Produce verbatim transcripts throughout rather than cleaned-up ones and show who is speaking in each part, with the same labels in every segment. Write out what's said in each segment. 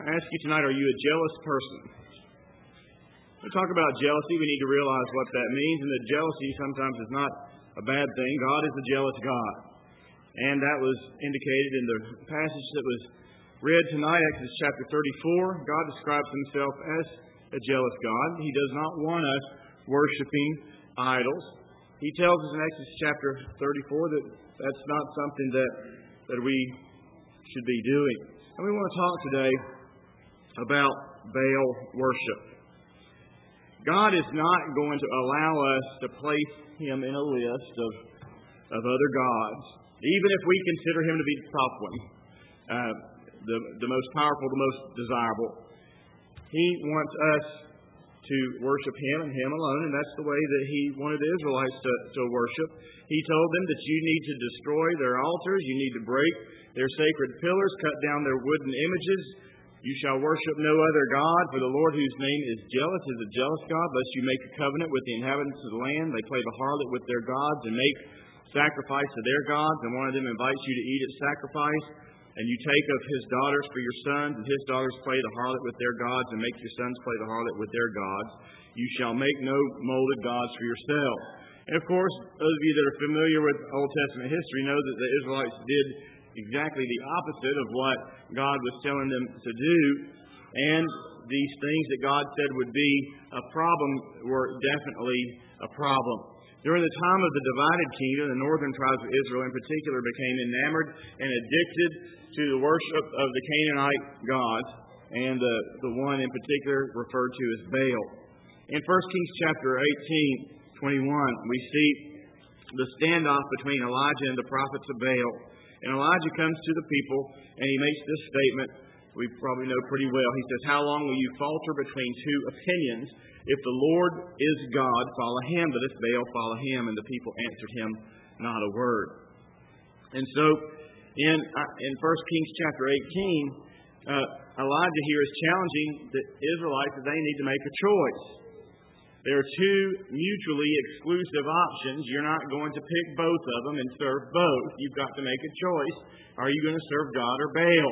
Speaker 1: ask you tonight, are you a jealous person? When we talk about jealousy, we need to realize what that means, and that jealousy sometimes is not a bad thing. God is a jealous God. And that was indicated in the passage that was read tonight, Exodus chapter thirty-four. God describes himself as a jealous God. He does not want us worshiping idols. He tells us in Exodus chapter thirty-four that that's not something that, that we should be doing. And we want to talk today about Baal worship. God is not going to allow us to place him in a list of, of other gods, even if we consider him to be the top one, uh, the, the most powerful, the most desirable. He wants us to worship him and him alone, and that's the way that he wanted the Israelites to, to worship. He told them that you need to destroy their altars, you need to break their sacred pillars, cut down their wooden images. You shall worship no other God, for the Lord whose name is jealous is a jealous God, lest you make a covenant with the inhabitants of the land. They play the harlot with their gods and make sacrifice to their gods, and one of them invites you to eat at sacrifice. And you take of his daughters for your sons, and his daughters play the harlot with their gods, and make your sons play the harlot with their gods. You shall make no molded gods for yourselves. And of course, those of you that are familiar with Old Testament history know that the Israelites did exactly the opposite of what God was telling them to do. And these things that God said would be a problem were definitely a problem. During the time of the divided kingdom, the northern tribes of Israel in particular became enamored and addicted to the worship of the Canaanite gods, and the, the one in particular referred to as Baal. In First Kings chapter eighteen, twenty-one, we see the standoff between Elijah and the prophets of Baal. And Elijah comes to the people, and he makes this statement we probably know pretty well. He says, "How long will you falter between two opinions? If the Lord is God, follow him, but if Baal, follow him." And the people answered him not a word. And so, in in First Kings chapter eighteen, uh, Elijah here is challenging the Israelites that they need to make a choice. There are two mutually exclusive options. You're not going to pick both of them and serve both. You've got to make a choice. Are you going to serve God or Baal?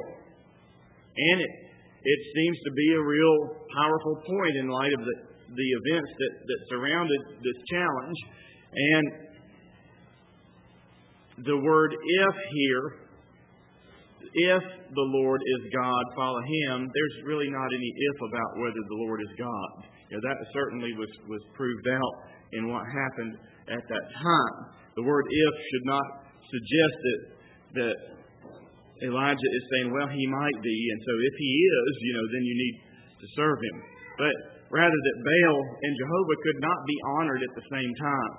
Speaker 1: And it, it seems to be a real powerful point in light of the, the events that, that surrounded this challenge. And the word "if" here, if the Lord is God, follow him. There's really not any if about whether the Lord is God. You know, that certainly was, was proved out in what happened at that time. The word "if" should not suggest that that Elijah is saying, well, he might be, and so if he is, you know, then you need to serve him. But rather that Baal and Jehovah could not be honored at the same time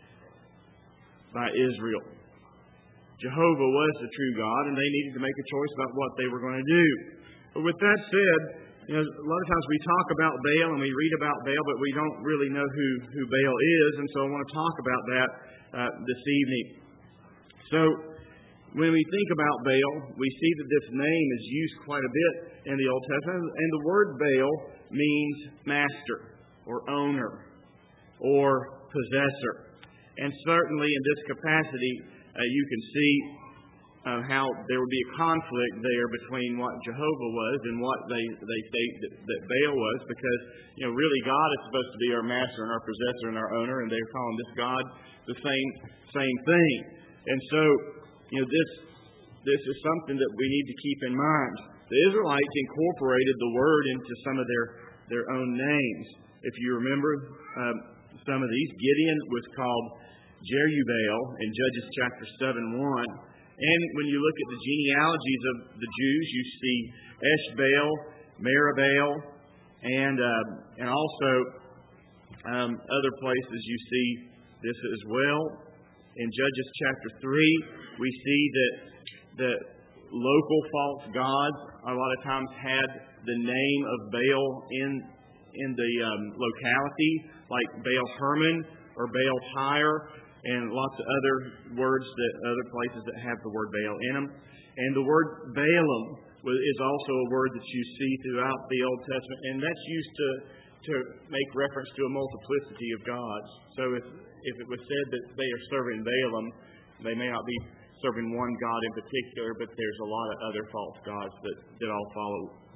Speaker 1: by Israel. Jehovah was the true God, and they needed to make a choice about what they were going to do. But with that said, you know, a lot of times we talk about Baal and we read about Baal, but we don't really know who, who Baal is, and so I want to talk about that uh, this evening. So, when we think about Baal, we see that this name is used quite a bit in the Old Testament, and the word Baal means master, or owner, or possessor. And certainly in this capacity, uh, you can see uh, how there would be a conflict there between what Jehovah was and what they, they state that, that Baal was, because, you know, really God is supposed to be our master and our possessor and our owner, and they're calling this God the same, same thing. And so, you know, this this is something that we need to keep in mind. The Israelites incorporated the word into some of their, their own names. If you remember um, some of these, Gideon was called Jerubbaal in Judges chapter seven one. And when you look at the genealogies of the Jews, you see Eshbaal, Meribbaal, and uh, and also um, other places you see this as well. In Judges chapter three, we see that the local false gods a lot of times had the name of Baal in in the um, locality, like Baal Hermon or Baal Tyre, and lots of other words that other places that have the word Baal in them. And the word Balaam is also a word that you see throughout the Old Testament, and that's used to to make reference to a multiplicity of gods. So if if it was said that they are serving Balaam, they may not be serving one God in particular, but there's a lot of other false gods that, that all follow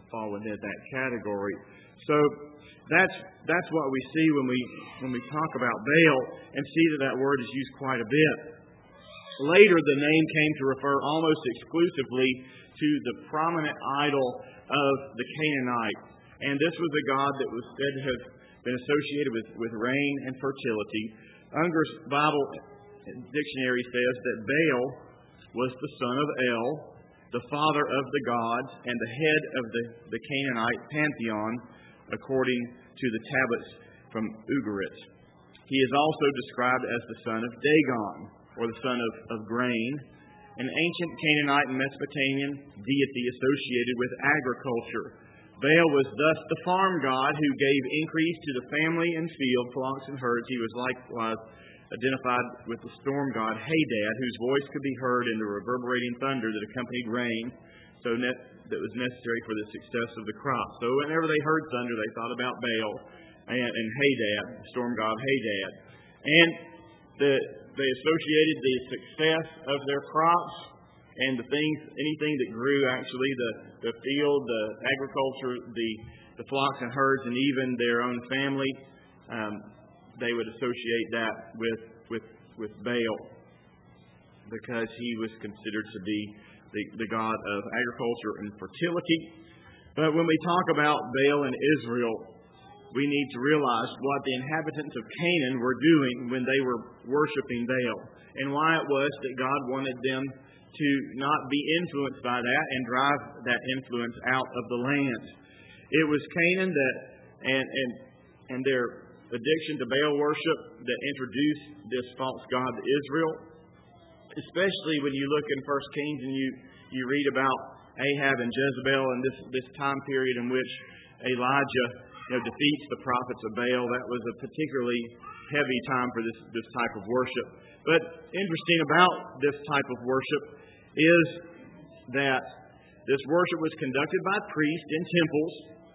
Speaker 1: fall within that category. So that's that's what we see when we when we talk about Baal, and see that that word is used quite a bit. Later, the name came to refer almost exclusively to the prominent idol of the Canaanites, and this was a god that was said to have been associated with, with rain and fertility. Unger's Bible Dictionary says that Baal was the son of El, the father of the gods, and the head of the, the Canaanite pantheon, according to the tablets from Ugarit. He is also described as the son of Dagon, or the son of, of grain, an ancient Canaanite and Mesopotamian deity associated with agriculture. Baal was thus the farm god who gave increase to the family and field, flocks and herds. He was likewise identified with the storm god Hadad, whose voice could be heard in the reverberating thunder that accompanied rain, so net, that was necessary for the success of the crop. So whenever they heard thunder, they thought about Baal and, and Hadad, the storm god Hadad. And the, they associated the success of their crops and the things, anything that grew, actually, the, the field, the agriculture, the, the flocks and herds, and even their own family, um, they would associate that with, with, with Baal, because he was considered to be the, the god of agriculture and fertility. But when we talk about Baal in Israel, we need to realize what the inhabitants of Canaan were doing when they were worshiping Baal, and why it was that God wanted them to not be influenced by that and drive that influence out of the land. It was Canaan that and and and their addiction to Baal worship that introduced this false god to Israel. Especially when you look in First Kings and you, you read about Ahab and Jezebel and this, this time period in which Elijah you know, defeats the prophets of Baal. That was a particularly heavy time for this, this type of worship. But interesting about this type of worship is that this worship was conducted by priests in temples,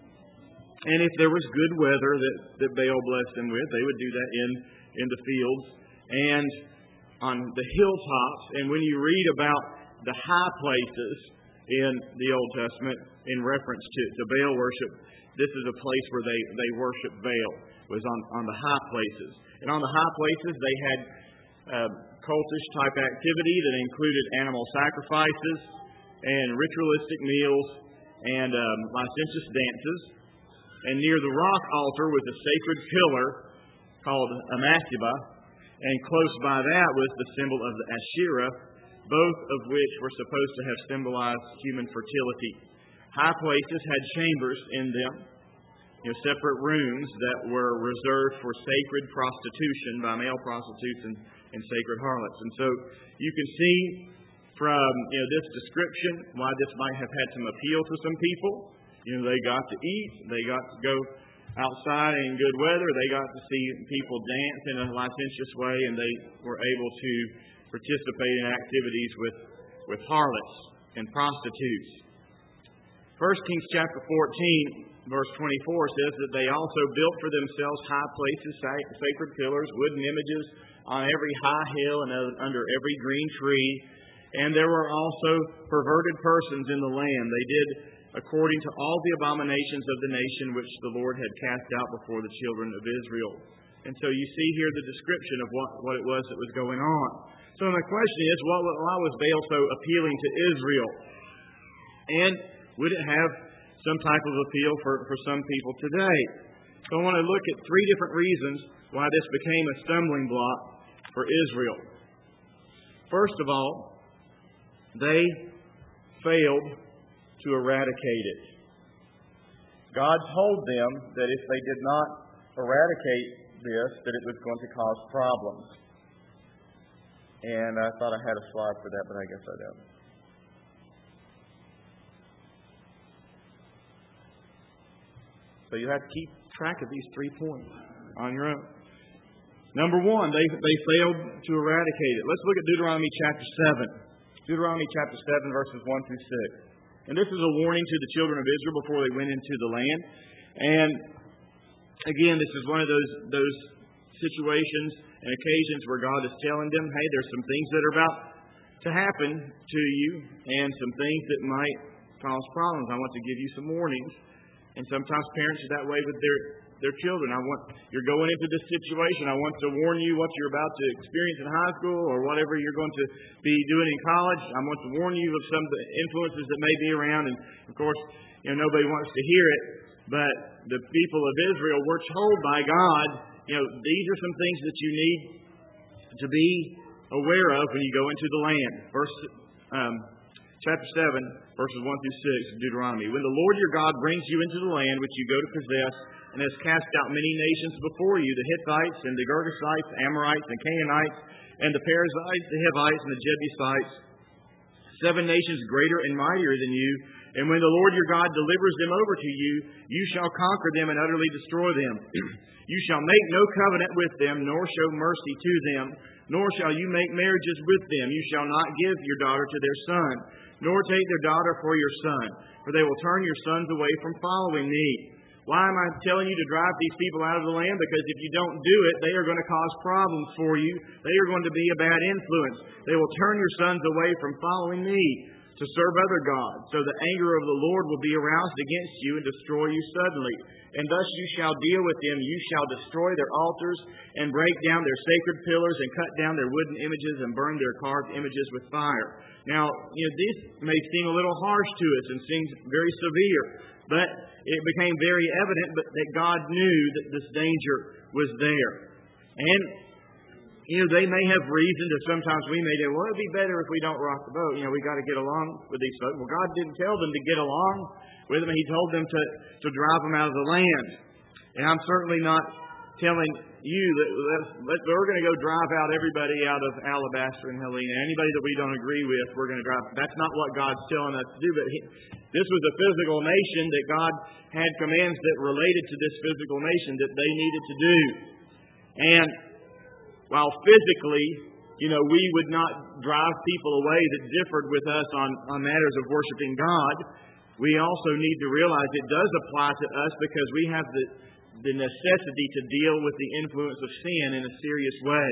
Speaker 1: and if there was good weather that, that Baal blessed them with, they would do that in, in the fields and on the hilltops. And when you read about the high places in the Old Testament in reference to, to Baal worship, this is a place where they, they worshiped Baal, was on, on the high places. And on the high places, they had uh, cultish type activity that included animal sacrifices and ritualistic meals and um, licentious dances. And near the rock altar was a sacred pillar called a mastaba, and close by that was the symbol of the Asherah, both of which were supposed to have symbolized human fertility. High places had chambers in them, you know, separate rooms that were reserved for sacred prostitution by male prostitutes and, and sacred harlots. And so you can see from you know this description why this might have had some appeal to some people. You know, they got to eat, they got to go outside in good weather, they got to see people dance in a licentious way, and they were able to participate in activities with, with harlots and prostitutes. First Kings chapter fourteen, verse twenty-four says that they also built for themselves high places, sacred pillars, wooden images on every high hill and under every green tree. And there were also perverted persons in the land. They did according to all the abominations of the nation which the Lord had cast out before the children of Israel. And so you see here the description of what, what it was that was going on. So my question is, what, why was Baal so appealing to Israel? And would it have some type of appeal for, for some people today? So I want to look at three different reasons why this became a stumbling block for Israel. First of all, they failed to eradicate it. God told them that if they did not eradicate this, that it was going to cause problems. And I thought I had a slide for that, but I guess I don't. So you have to keep track of these three points on your own. Number one, they, they failed to eradicate it. Let's look at Deuteronomy chapter seven. Deuteronomy chapter seven, verses one through six. And this is a warning to the children of Israel before they went into the land. And again, this is one of those, those situations and occasions where God is telling them, hey, there's some things that are about to happen to you and some things that might cause problems. I want to give you some warnings. And sometimes parents are that way with their, their children. I want you're going into this situation. I want to warn you what you're about to experience in high school or whatever you're going to be doing in college. I want to warn you of some of the influences that may be around. And, of course, you know, nobody wants to hear it. But the people of Israel were told by God, you know, these are some things that you need to be aware of when you go into the land. Verse um, chapter seven, verses one through six of Deuteronomy. When the Lord your God brings you into the land which you go to possess, and has cast out many nations before you, the Hittites and the Girgashites, Amorites and Canaanites, and the Perizzites, the Hivites and the Jebusites, seven nations greater and mightier than you. And when the Lord your God delivers them over to you, you shall conquer them and utterly destroy them. You shall make no covenant with them, nor show mercy to them, nor shall you make marriages with them. You shall not give your daughter to their son, nor take their daughter for your son, for they will turn your sons away from following me. Why am I telling you to drive these people out of the land? Because if you don't do it, they are going to cause problems for you. They are going to be a bad influence. They will turn your sons away from following me to serve other gods. So the anger of the Lord will be aroused against you and destroy you suddenly. And thus you shall deal with them. You shall destroy their altars and break down their sacred pillars and cut down their wooden images and burn their carved images with fire. Now, you know, this may seem a little harsh to us and seems very severe, but it became very evident that God knew that this danger was there. And you know, they may have reason to, sometimes we may say, well, it'd be better if we don't rock the boat. You know, we got to get along with these folks. Well, God didn't tell them to get along with them. He told them to, to drive them out of the land. And I'm certainly not telling you that let's, we're going to go drive out everybody out of Alabaster and Helena. Anybody that we don't agree with, we're going to drive. That's not what God's telling us to do. But he, this was a physical nation that God had commands that related to this physical nation that they needed to do. And while physically, you know, we would not drive people away that differed with us on, on matters of worshiping God, we also need to realize it does apply to us because we have the, the necessity to deal with the influence of sin in a serious way.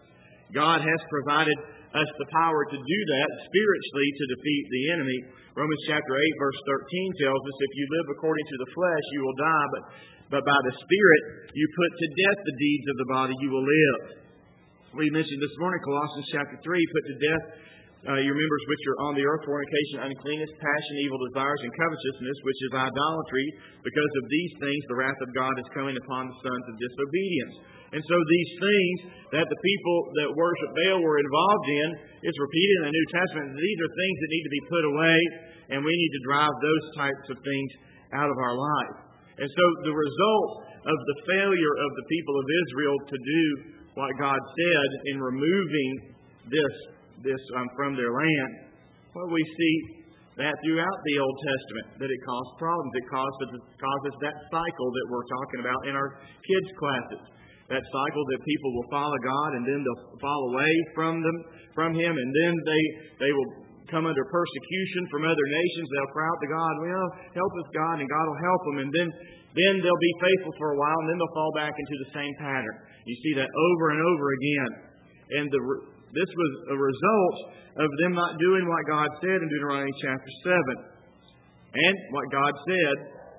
Speaker 1: God has provided us the power to do that spiritually to defeat the enemy. Romans chapter eight, verse thirteen tells us, if you live according to the flesh, you will die, but, but by the Spirit you put to death the deeds of the body, you will live. We mentioned this morning, Colossians chapter three, put to death uh, your members which are on the earth, fornication, uncleanness, passion, evil desires, and covetousness, which is idolatry. Because of these things, the wrath of God is coming upon the sons of disobedience. And so these things that the people that worship Baal were involved in, it's repeated in the New Testament. These are things that need to be put away, and we need to drive those types of things out of our life. And so the result of the failure of the people of Israel to do what God said in removing this this um, from their land, well, we see that throughout the Old Testament, that it caused problems. It causes, causes that cycle that we're talking about in our kids' classes. That cycle that people will follow God and then they'll fall away from them, from Him, and then they they will come under persecution from other nations. They'll cry out to God, well, help us, God, and God will help them. And then, then they'll be faithful for a while, and then they'll fall back into the same pattern. You see that over and over again. And the, this was a result of them not doing what God said in Deuteronomy chapter seven. And what God said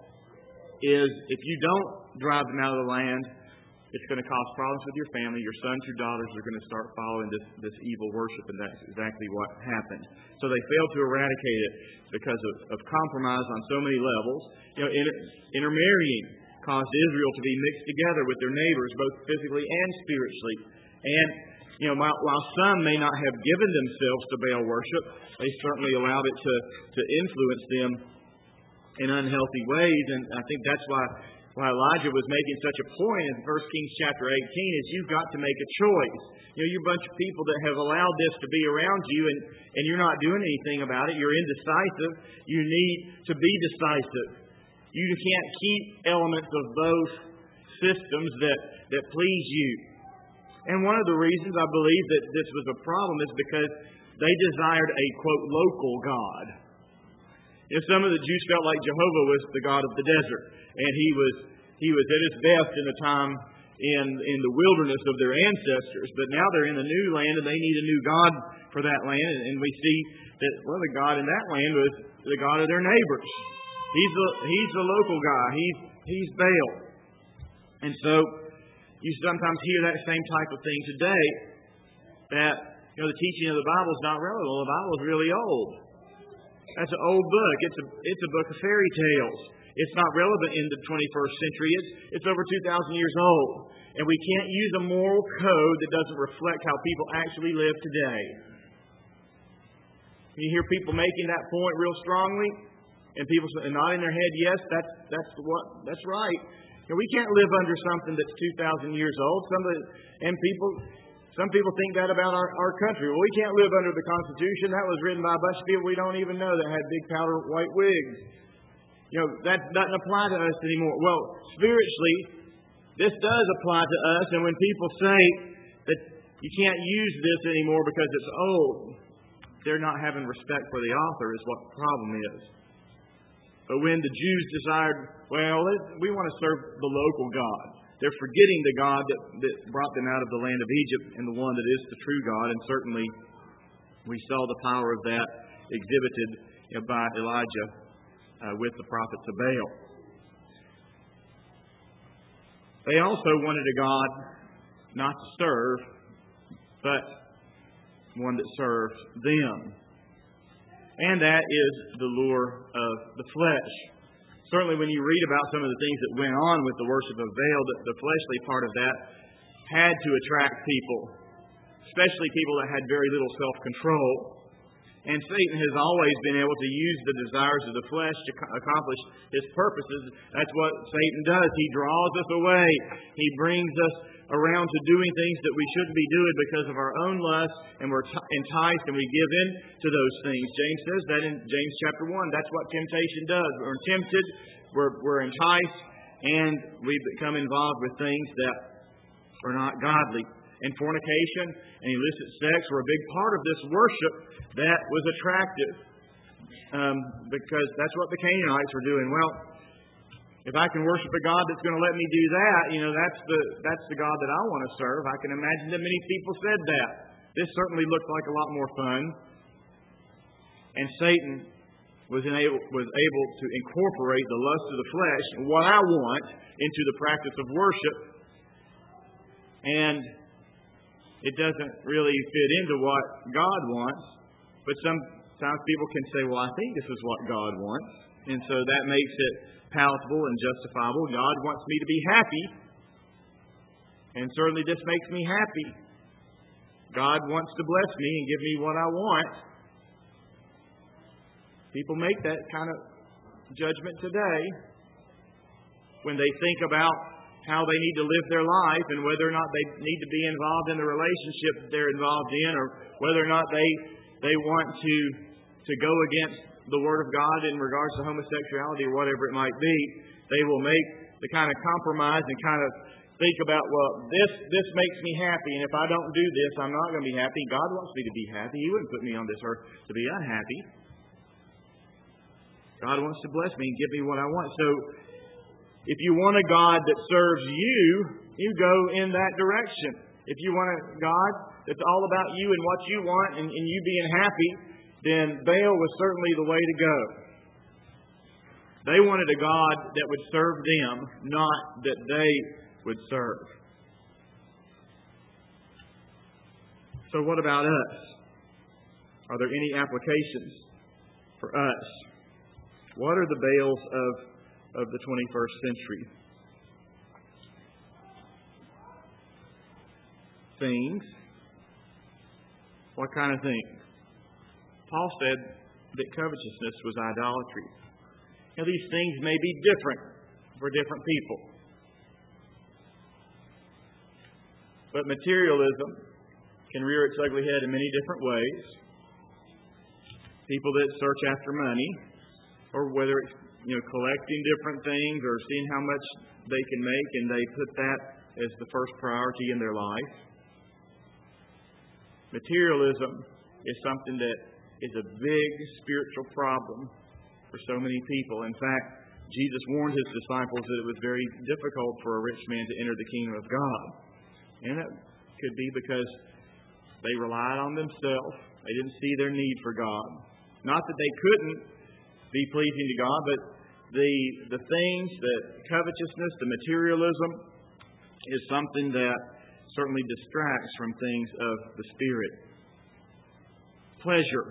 Speaker 1: is, if you don't drive them out of the land, it's going to cause problems with your family. Your sons, your daughters are going to start following this, this evil worship, and that's exactly what happened. So they failed to eradicate it because of, of compromise on so many levels. You know, inter, intermarrying caused Israel to be mixed together with their neighbors, both physically and spiritually. And, you know, while, while some may not have given themselves to Baal worship, they certainly allowed it to, to influence them in unhealthy ways. And I think that's why Why Elijah was making such a point in First Kings chapter eighteen is you've got to make a choice. You know, you're a bunch of people that have allowed this to be around you, and, and you're not doing anything about it. You're indecisive. You need to be decisive. You can't keep elements of both systems that, that please you. And one of the reasons I believe that this was a problem is because they desired a, quote, local God. You know, some of the Jews felt like Jehovah was the God of the desert, and he was he was at his best in the time in, in the wilderness of their ancestors. But now they're in the new land and they need a new God for that land. And we see that, well, the God in that land was the God of their neighbors. He's the, he's the local guy. He's, he's Baal. And so you sometimes hear that same type of thing today, that, you know, the teaching of the Bible is not relevant. Well, the Bible is really old. That's an old book. It's a, it's a book of fairy tales. It's not relevant in the twenty-first century. It's, it's over two thousand years old. And we can't use a moral code that doesn't reflect how people actually live today. You hear people making that point real strongly, and people nodding their head, yes, that's that's what that's right. You know, we can't live under something that's two thousand years old. Some of the, and people, some people think that about our, our country. Well, we can't live under the Constitution. That was written by a bunch of people we don't even know that had big powder white wigs. You know, that doesn't apply to us anymore. Well, spiritually, this does apply to us. And when people say that you can't use this anymore because it's old, they're not having respect for the author is what the problem is. But when the Jews desired, well, we want to serve the local God, they're forgetting the God that, that brought them out of the land of Egypt and the one that is the true God. And certainly we saw the power of that exhibited, you know, by Elijah uh, with the prophets of Baal. They also wanted a God not to serve, but one that serves them. And that is the lure of the flesh. Certainly when you read about some of the things that went on with the worship of Baal, the, the fleshly part of that had to attract people, especially people that had very little self-control. And Satan has always been able to use the desires of the flesh to accomplish his purposes. That's what Satan does. He draws us away. He brings us around to doing things that we shouldn't be doing because of our own lust, and we're t- enticed and we give in to those things. James says that in James chapter one. That's what temptation does. We're tempted, we're, we're enticed, and we become involved with things that are not godly. And fornication and illicit sex were a big part of this worship that was attractive, um, because that's what the Canaanites were doing. Well, if I can worship a God that's going to let me do that, you know, that's the that's the God that I want to serve. I can imagine that many people said that. This certainly looked like a lot more fun. And Satan was able, was able to incorporate the lust of the flesh, what I want, into the practice of worship. And it doesn't really fit into what God wants. But sometimes people can say, well, I think this is what God wants. And so that makes it palatable and justifiable. God wants me to be happy. And certainly this makes me happy. God wants to bless me and give me what I want. People make that kind of judgment today when they think about how they need to live their life and whether or not they need to be involved in the relationship that they're involved in, or whether or not they they want to to go against the Word of God in regards to homosexuality or whatever it might be. They will make the kind of compromise and kind of think about, well, this this makes me happy, and if I don't do this, I'm not going to be happy. God wants me to be happy. He wouldn't put me on this earth to be unhappy. God wants to bless me and give me what I want. So if you want a God that serves you, you go in that direction. If you want a God that's all about you and what you want and, and you being happy, then Baal was certainly the way to go. They wanted a God that would serve them, not that they would serve. So what about us? Are there any applications for us? What are the Baals of, of the twenty-first century? Things. What kind of things? Paul said that covetousness was idolatry. Now, these things may be different for different people. But materialism can rear its ugly head in many different ways. People that search after money, or whether it's, you know, collecting different things or seeing how much they can make, and they put that as the first priority in their life. Materialism is something that is a big spiritual problem for so many people. In fact, Jesus warned his disciples that it was very difficult for a rich man to enter the kingdom of God. And that could be because they relied on themselves. They didn't see their need for God. Not that they couldn't be pleasing to God, but the the things, the covetousness, the materialism is something that certainly distracts from things of the Spirit. Pleasure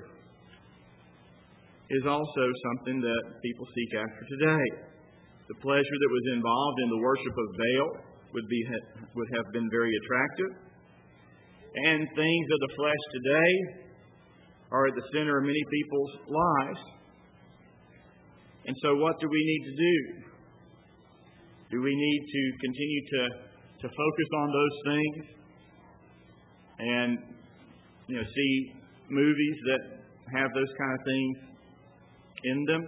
Speaker 1: is also something that people seek after today. The pleasure that was involved in the worship of Baal would be would have been very attractive. And things of the flesh today are at the center of many people's lives. And so what do we need to do? Do we need to continue to, to focus on those things and, you know, see movies that have those kind of things in them?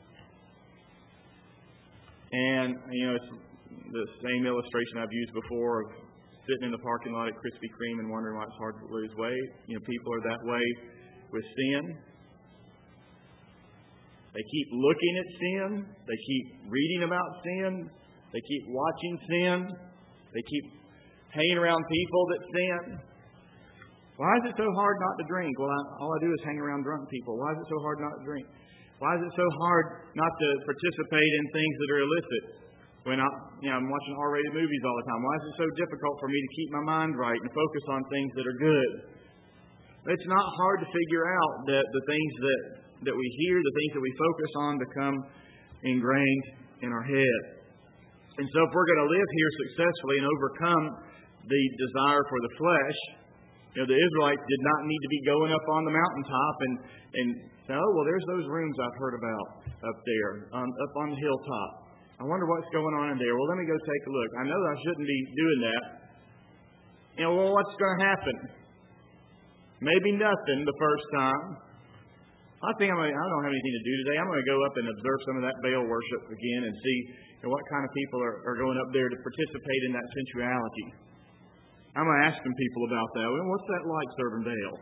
Speaker 1: And, you know, it's the same illustration I've used before of sitting in the parking lot at Krispy Kreme and wondering why it's hard to lose weight. You know, people are that way with sin. They keep looking at sin. They keep reading about sin. They keep watching sin. They keep hanging around people that sin. Why is it so hard not to drink? Well, I, all I do is hang around drunk people. Why is it so hard not to drink? Why is it so hard not to participate in things that are illicit? When I, you know, I'm watching R-rated movies all the time. Why is it so difficult for me to keep my mind right and focus on things that are good? It's not hard to figure out that the things that, that we hear, the things that we focus on, become ingrained in our head. And so if we're going to live here successfully and overcome the desire for the flesh, you know, the Israelites did not need to be going up on the mountaintop and, and say, oh, well, there's those rooms I've heard about up there, um, up on the hilltop. I wonder what's going on in there. Well, let me go take a look. I know I shouldn't be doing that. You know, well, what's going to happen? Maybe nothing the first time. I think I'm gonna, I don't have anything to do today. I'm going to go up and observe some of that Baal worship again and see, you know, what kind of people are, are going up there to participate in that sensuality. I'm going to ask some people about that. Well, what's that like serving Baal?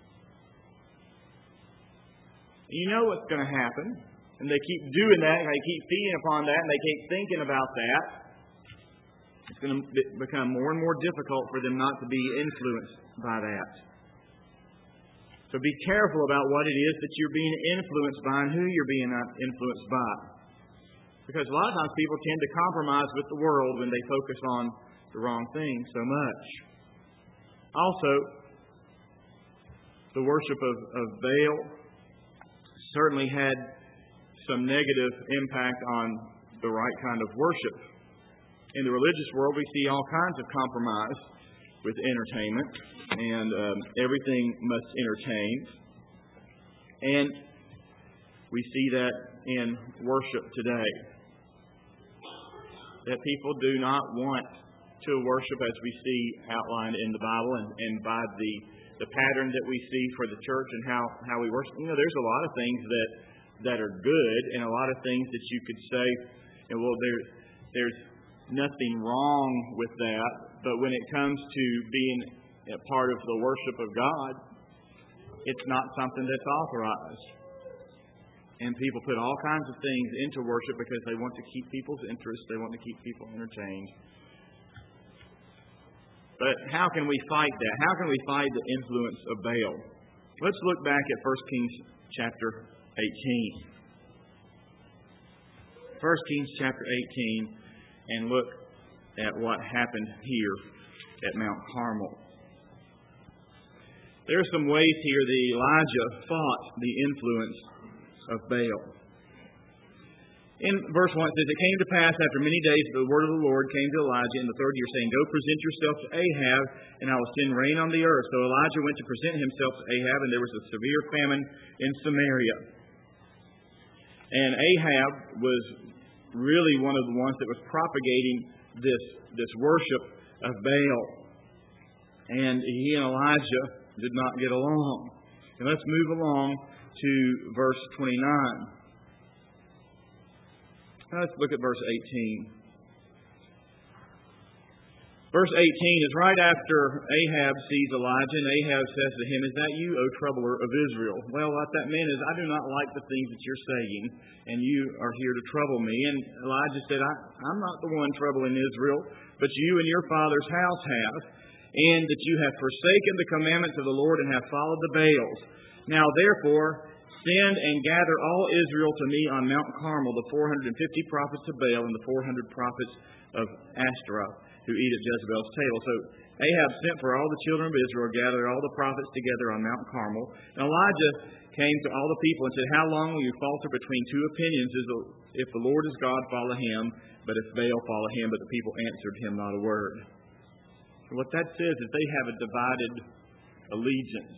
Speaker 1: You know what's going to happen. And they keep doing that, and they keep feeding upon that, and they keep thinking about that. It's going to become more and more difficult for them not to be influenced by that. So be careful about what it is that you're being influenced by and who you're being influenced by. Because a lot of times people tend to compromise with the world when they focus on the wrong thing so much. Also, the worship of, of Baal certainly had some negative impact on the right kind of worship. In the religious world, we see all kinds of compromise with entertainment, and um, everything must entertain. And we see that in worship today. That people do not want to worship as we see outlined in the Bible and, and by the, the pattern that we see for the church and how, how we worship. You know, there's a lot of things that that are good, and a lot of things that you could say, you know, well, there, there's nothing wrong with that, but when it comes to being a part of the worship of God, it's not something that's authorized. And people put all kinds of things into worship because they want to keep people's interest, they want to keep people entertained. But how can we fight that? How can we fight the influence of Baal? Let's look back at First Kings chapter eighteen. First Kings chapter eighteen, and look at what happened here at Mount Carmel. There are some ways here that Elijah fought the influence of Baal. In verse one, it says, it came to pass after many days that the word of the Lord came to Elijah in the third year, saying, go present yourself to Ahab, and I will send rain on the earth. So Elijah went to present himself to Ahab, and there was a severe famine in Samaria. And Ahab was really one of the ones that was propagating this, this worship of Baal. And he and Elijah did not get along. And let's move along to verse twenty-nine. Let's look at verse eighteen. Verse eighteen is right after Ahab sees Elijah, and Ahab says to him, "Is that you, O troubler of Israel?" Well, what that meant is, "I do not like the things that you're saying, and you are here to trouble me." And Elijah said, I, I'm not the one troubling Israel, but you and your father's house have, and that you have forsaken the commandments of the Lord and have followed the Baals. Now, therefore, send and gather all Israel to me on Mount Carmel, the four hundred fifty prophets of Baal and the four hundred prophets of Ashtaroth, who eat at Jezebel's table. So Ahab sent for all the children of Israel, gathered all the prophets together on Mount Carmel. And Elijah came to all the people and said, "How long will you falter between two opinions? If the Lord is God, follow him, but if Baal, follow him." But the people answered him not a word. So what that says is they have a divided allegiance.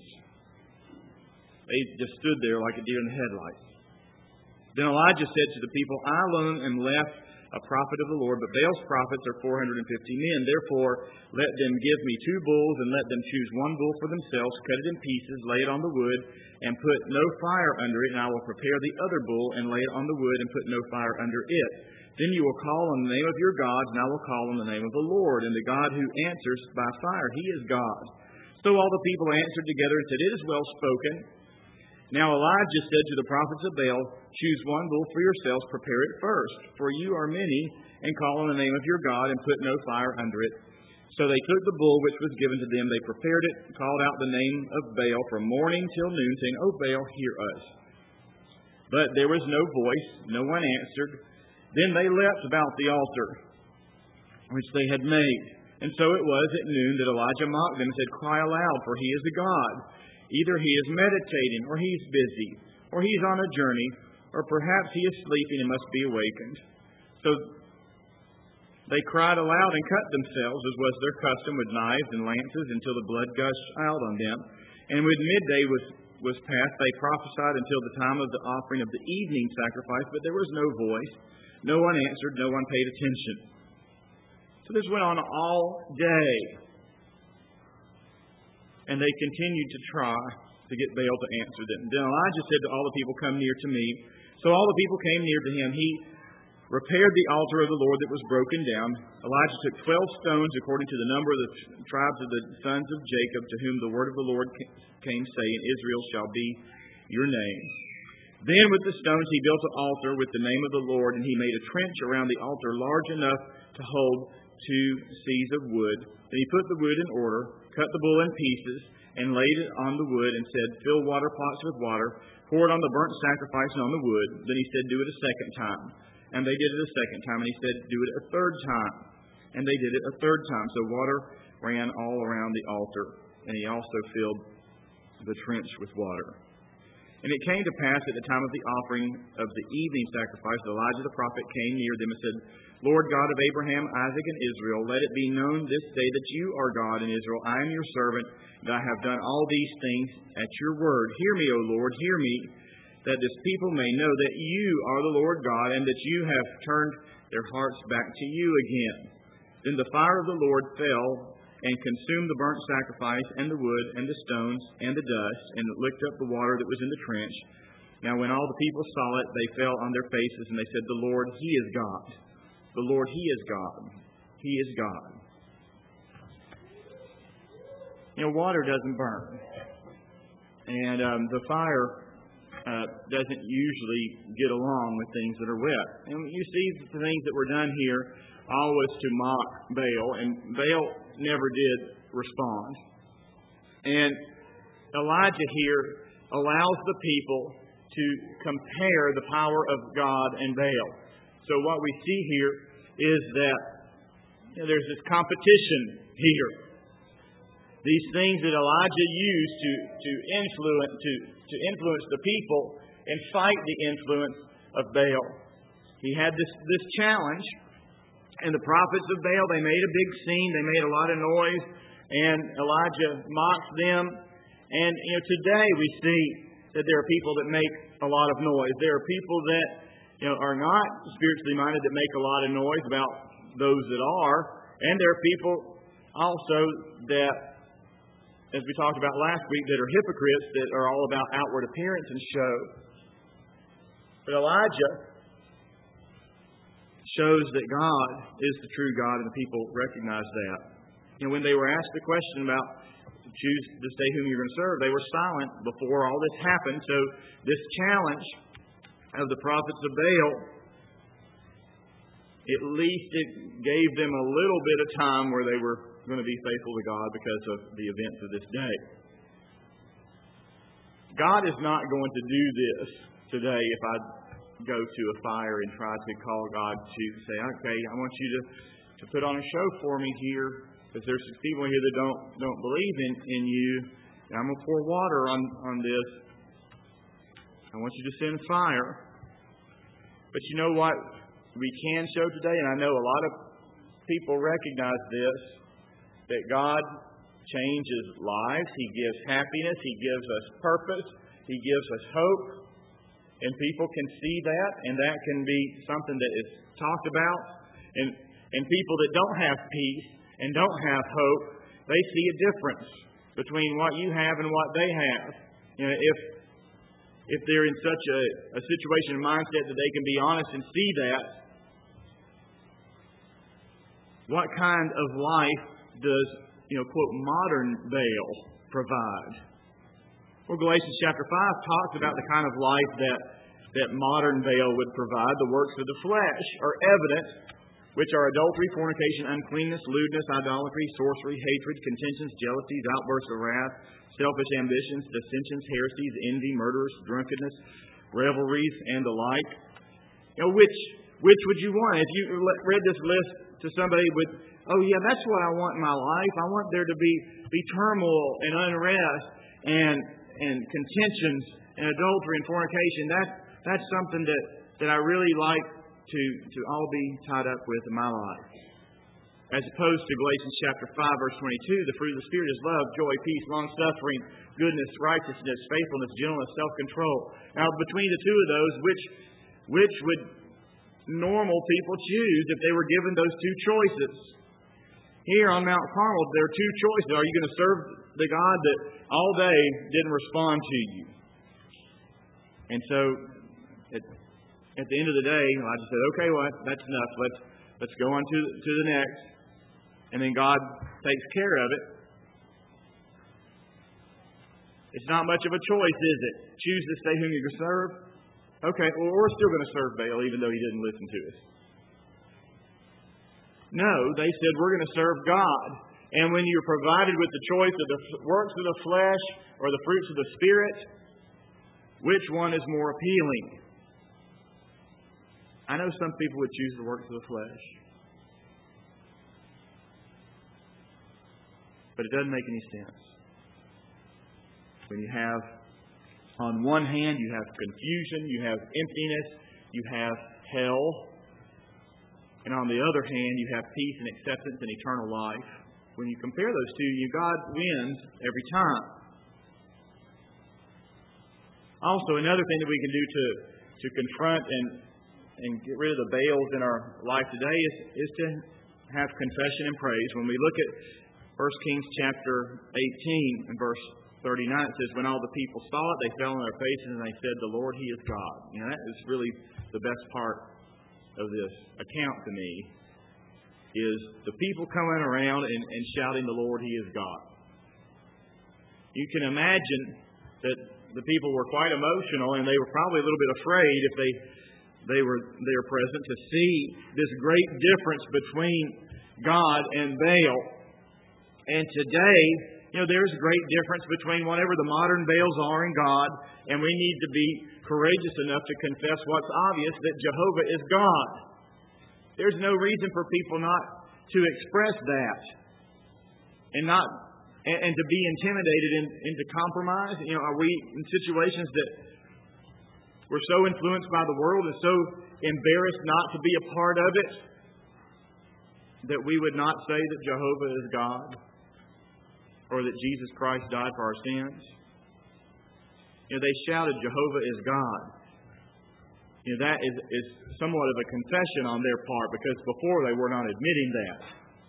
Speaker 1: They just stood there like a deer in the headlights. Then Elijah said to the people, "I alone am left a prophet of the Lord, but Baal's prophets are four hundred fifty men. Therefore, let them give me two bulls, and let them choose one bull for themselves, cut it in pieces, lay it on the wood, and put no fire under it, and I will prepare the other bull, and lay it on the wood, and put no fire under it. Then you will call on the name of your gods, and I will call on the name of the Lord, and the God who answers by fire, he is God." So all the people answered together and said, "It is well spoken." Now Elijah said to the prophets of Baal, "Choose one bull for yourselves, prepare it first, for you are many, and call on the name of your God, and put no fire under it." So they took the bull which was given to them, they prepared it, called out the name of Baal from morning till noon, saying, "O Baal, hear us." But there was no voice, no one answered. Then they leapt about the altar which they had made. And so it was at noon that Elijah mocked them and said, "Cry aloud, for he is a God. Either he is meditating, or he is busy, or he is on a journey, or perhaps he is sleeping and must be awakened." So they cried aloud and cut themselves, as was their custom, with knives and lances, until the blood gushed out on them. And when midday was, was past, they prophesied until the time of the offering of the evening sacrifice, but there was no voice. No one answered, no one paid attention. So this went on all day. And they continued to try to get Baal to answer them. Then Elijah said to all the people, "Come near to me." So all the people came near to him. He repaired the altar of the Lord that was broken down. Elijah took twelve stones according to the number of the tribes of the sons of Jacob, to whom the word of the Lord came, saying, "Israel shall be your name." Then with the stones he built an altar with the name of the Lord, and he made a trench around the altar large enough to hold two seahs of wood. Then he put the wood in order, cut the bull in pieces, and laid it on the wood, and said, "Fill water pots with water, pour it on the burnt sacrifice and on the wood." Then he said, "Do it a second time." And they did it a second time. And he said, "Do it a third time." And they did it a third time. So water ran all around the altar. And he also filled the trench with water. And it came to pass at the time of the offering of the evening sacrifice, Elijah the prophet came near them and said, "Lord God of Abraham, Isaac, and Israel, let it be known this day that you are God in Israel. I am your servant, and I have done all these things at your word. Hear me, O Lord, hear me, that this people may know that you are the Lord God, and that you have turned their hearts back to you again." Then the fire of the Lord fell and consumed the burnt sacrifice, and the wood, and the stones, and the dust, and licked up the water that was in the trench. Now when all the people saw it, they fell on their faces, and they said, "The Lord, he is God. The Lord, he is God. He is God." You know, water doesn't burn. And um, the fire uh, doesn't usually get along with things that are wet. And you see the things that were done here all was to mock Baal, and Baal never did respond. And Elijah here allows the people to compare the power of God and Baal. So what we see here is that you know, there's this competition here. These things that Elijah used to, to influence to, to influence the people and fight the influence of Baal. He had this, this challenge. And the prophets of Baal, they made a big scene. They made a lot of noise. And Elijah mocked them. And you know, today we see that there are people that make a lot of noise. There are people that you know are not spiritually minded that make a lot of noise about those that are. And there are people also that, as we talked about last week, that are hypocrites, that are all about outward appearance and show. But Elijah shows that God is the true God, and the people recognize that. You know, when they were asked the question about choose this day whom you're going to serve, they were silent before all this happened. So this challenge of the prophets of Baal, at least it gave them a little bit of time where they were going to be faithful to God because of the events of this day. God is not going to do this today if I go to a fire and try to call God to say, okay, I want you to, to put on a show for me here, because there's people here that don't don't believe in, in you. And I'm going to pour water on, on this. I want you to send fire. But you know what we can show today, and I know a lot of people recognize this, that God changes lives. He gives happiness. He gives us purpose. He gives us hope. And people can see that, and that can be something that is talked about. And, and people that don't have peace and don't have hope, they see a difference between what you have and what they have. You know, if if they're in such a, a situation and mindset that they can be honest and see that, what kind of life does, you know, quote, modern Baal provide? Well, Galatians chapter five talks about the kind of life that, that modern Baal would provide. The works of the flesh are evident, which are adultery, fornication, uncleanness, lewdness, idolatry, sorcery, hatred, contentions, jealousies, outbursts of wrath, selfish ambitions, dissensions, heresies, envy, murders, drunkenness, revelries, and the like. You know, which which would you want? If you read this list to somebody with, oh yeah, that's what I want in my life. I want there to be, be turmoil and unrest and and contentions and adultery and fornication. That that's something that, that I really like to, to all be tied up with in my life. As opposed to Galatians chapter five, verse twenty-two, the fruit of the Spirit is love, joy, peace, long-suffering, goodness, righteousness, faithfulness, gentleness, self-control. Now, between the two of those, which which would normal people choose if they were given those two choices? Here on Mount Carmel, there are two choices. Are you going to serve the God that all day didn't respond to you? And so, at, at the end of the day, I just said, okay, well, that's enough. Let's let's go on to, to the next. And then God takes care of it. It's not much of a choice, is it? Choose this day whom you're going to serve. Okay, well, we're still going to serve Baal, even though he didn't listen to us. No, they said, we're going to serve God. And when you're provided with the choice of the works of the flesh or the fruits of the Spirit, which one is more appealing? I know some people would choose the works of the flesh. But it doesn't make any sense. When you have, on one hand, you have confusion, you have emptiness, you have hell. And on the other hand, you have peace and acceptance and eternal life. When you compare those two, you God wins every time. Also, another thing that we can do to, to confront and, and get rid of the Baals in our life today is, is to have confession and praise. When we look at First Kings chapter eighteen and verse thirty-nine, it says, when all the people saw it, they fell on their faces and they said, the Lord, He is God. You know, that is really the best part of this account to me, is the people coming around and, and shouting, the Lord, He is God. You can imagine that the people were quite emotional, and they were probably a little bit afraid if they they were there present to see this great difference between God and Baal. And today, you know, there's a great difference between whatever the modern Baals are and God, and we need to be courageous enough to confess what's obvious, that Jehovah is God. There's no reason for people not to express that and not and, and to be intimidated in, into compromise. You know, are we in situations that we're so influenced by the world and so embarrassed not to be a part of it that we would not say that Jehovah is God? Or that Jesus Christ died for our sins? You know, they shouted, Jehovah is God. You know, that is, is somewhat of a confession on their part, because before they were not admitting that.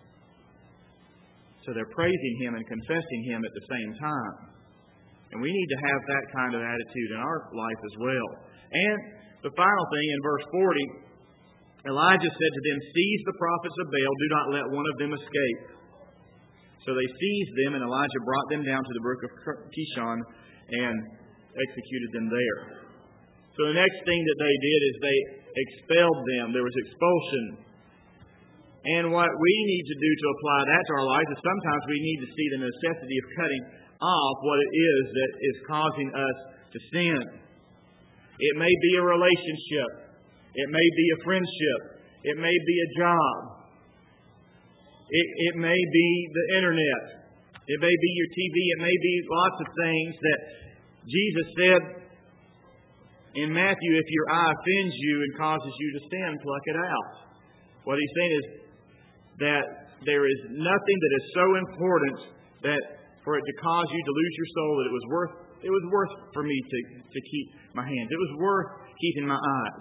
Speaker 1: So they're praising Him and confessing Him at the same time. And we need to have that kind of attitude in our life as well. And the final thing in verse forty, Elijah said to them, seize the prophets of Baal, do not let one of them escape. So they seized them, and Elijah brought them down to the brook of Kishon and executed them there. So the next thing that they did is they expelled them. There was expulsion. And what we need to do to apply that to our lives is sometimes we need to see the necessity of cutting off what it is that is causing us to sin. It may be a relationship. It may be a friendship. It may be a job. It, it may be the internet. It may be your T V. It may be lots of things that Jesus said in Matthew, if your eye offends you and causes you to sin, pluck it out. What he's saying is that there is nothing that is so important that for it to cause you to lose your soul that it was worth it was worth for me to, to keep my hands. It was worth keeping my eyes.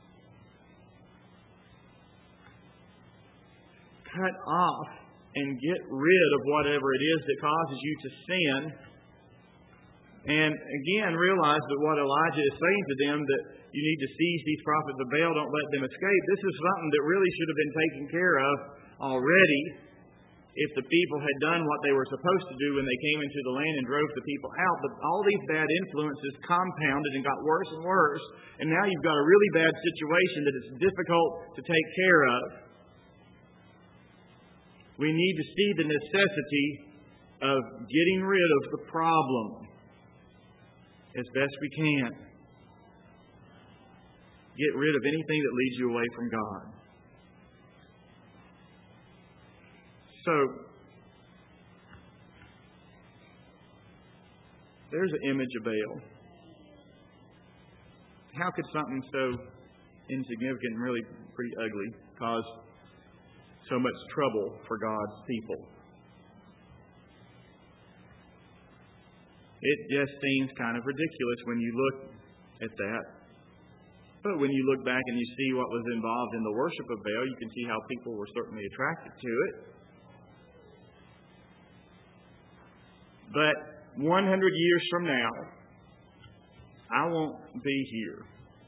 Speaker 1: Cut off and get rid of whatever it is that causes you to sin. And again, realize that what Elijah is saying to them, that you need to seize these prophets of Baal, don't let them escape. This is something that really should have been taken care of already if the people had done what they were supposed to do when they came into the land and drove the people out. But all these bad influences compounded and got worse and worse. And now you've got a really bad situation that it's difficult to take care of. We need to see the necessity of getting rid of the problem as best we can. Get rid of anything that leads you away from God. So, there's an image of Baal. How could something so insignificant and really pretty ugly cause so much trouble for God's people? It just seems kind of ridiculous when you look at that. But when you look back and you see what was involved in the worship of Baal, you can see how people were certainly attracted to it. But one hundred years from now, I won't be here.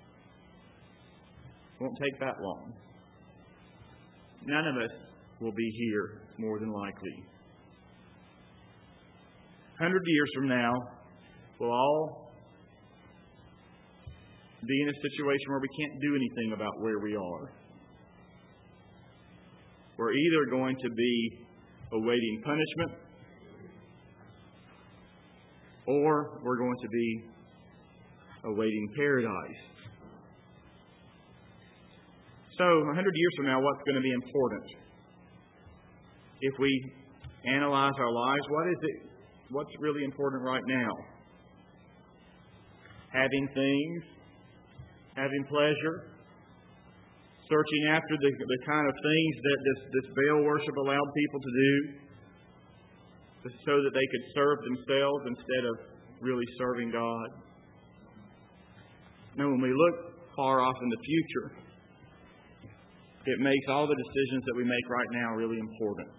Speaker 1: It won't take that long. None of us will be here, more than likely. one hundred years from now, we'll all be in a situation where we can't do anything about where we are. We're either going to be awaiting punishment, or we're going to be awaiting paradise. So, one hundred years from now, what's going to be important? If we analyze our lives, what is it? What's really important right now? Having things, having pleasure, searching after the, the kind of things that this, this Baal worship allowed people to do, so that they could serve themselves instead of really serving God. Now, when we look far off in the future, it makes all the decisions that we make right now really important.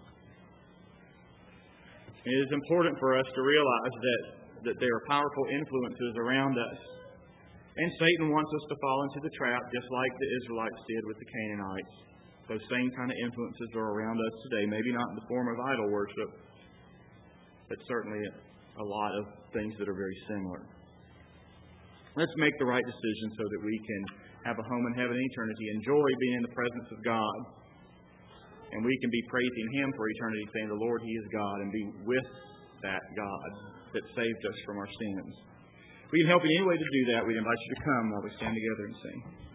Speaker 1: It is important for us to realize that, that there are powerful influences around us. And Satan wants us to fall into the trap just like the Israelites did with the Canaanites. Those same kind of influences are around us today. Maybe not in the form of idol worship, but certainly a lot of things that are very similar. Let's make the right decision so that we can have a home in heaven and eternity, enjoy being in the presence of God, and we can be praising Him for eternity, saying, "The Lord, He is God," and be with that God that saved us from our sins. If we can help in any way to do that, we'd invite you to come while we stand together and sing.